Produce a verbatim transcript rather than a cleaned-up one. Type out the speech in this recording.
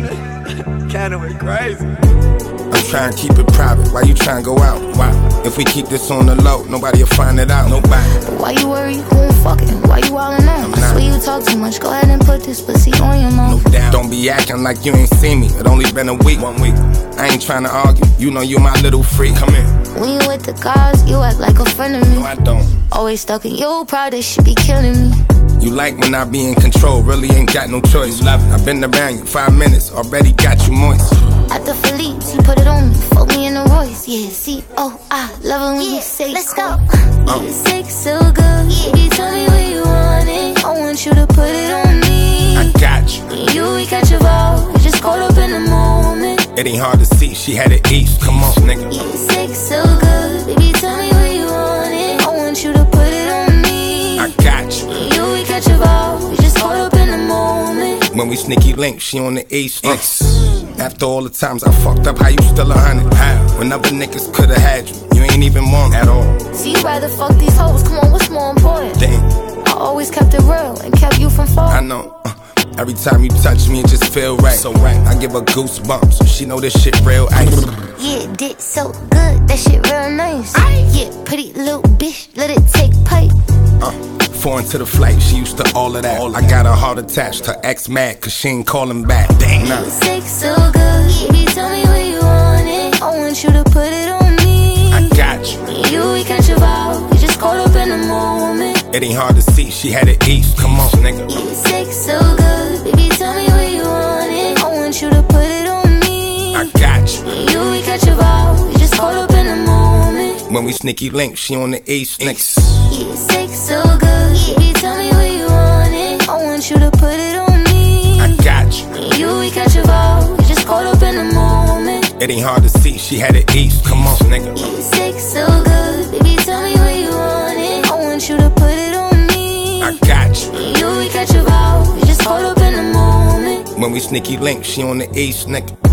Cannon, Cannon went crazy. I'm trying to keep it private. Why you trying to go out? Why? If we keep this on the low, nobody will find it out. Nobody. But why you worry? Who ain't fucking? Why you wildin' out? I swear you talk too much. Go ahead and put this pussy on your mouth. No doubt. Don't be acting like you ain't seen me. It only been a week. One week. I ain't trying to argue. You know you my little freak. Come in. When you with the guys, you act like a friend of me. No, I don't. Always stuck in your pride, that shit be killing me. You like when I be in control, really ain't got no choice. Love it. I've been around you five minutes, already got you moist. At the Phillips, he put it on me, fuck me in the Royce. Yeah, C O I love it when yeah, you say let's go. Uh. You sex so good, yeah. You tell me where you want it. I want you to put it on me. I got you. Me you, we catch a vibe, we just caught up in the moment. It ain't hard to see, she had it east. Come on, nigga. You sex so good, baby, tell me where you want it. I want you to put it on me. I got you. Me you, we catch a vibe, we just caught up in the moment. When we sneaky link, she on the east. Uh. After all the times I fucked up, how you still a hundred? How? When other niggas could've had you, you ain't even want at all. See, you rather fuck these hoes, come on, what's more important? Damn. I always kept it real and kept you from falling. I know, uh, every time you touch me it just feel right. So right, I give her goosebumps, so she know this shit real ice. Yeah, dick so good, that shit real nice. Yeah, pretty little bitch, let it take pipe. Uh, foreign to the flight, she used to all of that. All I got her heart attached, her ex mad cause she ain't calling back. Damn. Nah. Sex so good, baby, tell me where you want it. I want you to put it on me. I got you. Me you, we catch a vibe, we just caught up in the moment. It ain't hard to see, she had it east. Come on, nigga. Yeah, sex so good, baby, tell me where you want it. I want you to put it on me. I got you. Me you, we catch a vibe, we just caught up in the moment. When we sneaky link, she on the east. Niggas. Yeah, sex so good, baby, tell me where you want it. I want you to put it on me. I got you. Me you, we catch a vibe, we just caught up in the moment. It ain't hard to see, she had it east. Come on, nigga. Yeah, sex so good, baby, tell me where you want it. I want you to put it on me. I got you. Me you, we catch a vibe, we just caught up in the moment. When we sneaky link, she on the east, nigga.